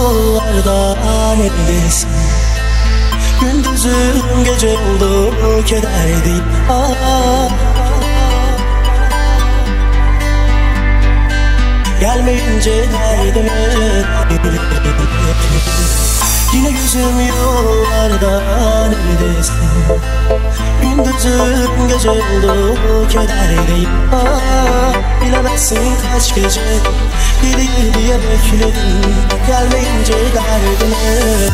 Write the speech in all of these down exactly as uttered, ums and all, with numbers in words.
yollarda neredesin? Gündüzüm gece oldu kederdeyim. Ah, gelmeyince derdime yine gözüm yollarda neredesin? Gündüzüm gece oldu kederdeyim. Ah, bilemezsin kaç gece gelir diye bekledim. Gelmeyince derdime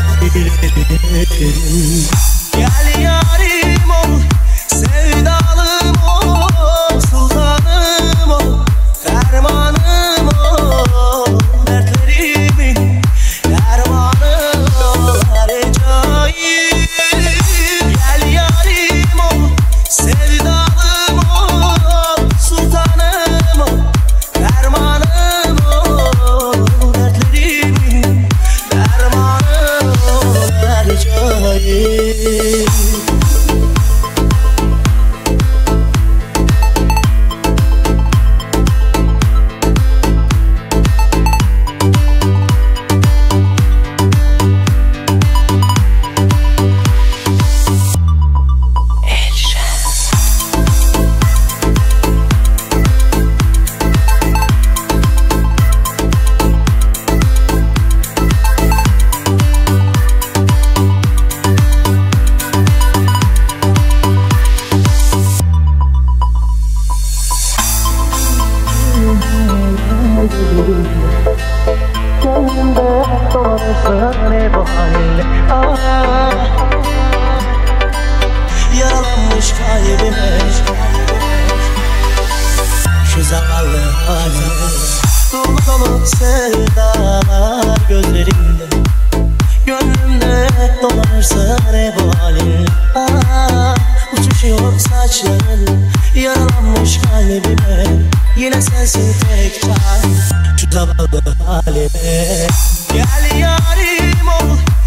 gel yarim ol, sevdalım ol, sultanım ol, dermanım ol, dertlerimin dermanı ol, Recai'm. Gel yarim ol, sevdalım ol, sultanım ol, dermanım ol, dertlerimin dermanı ol, Recai'm. Gönlümde dolanırsın hep o halinle. Ah, yaralanmış kalbime şu zavallı haline. Dolu dolu sevdalar gözlerinde, gönlümde dolanırsın hep o halinle. Ah, uçuşuyor saçların yaralanmış kalbime. Yine sensin tek çare şu zavallı halime. Gel yarim ol,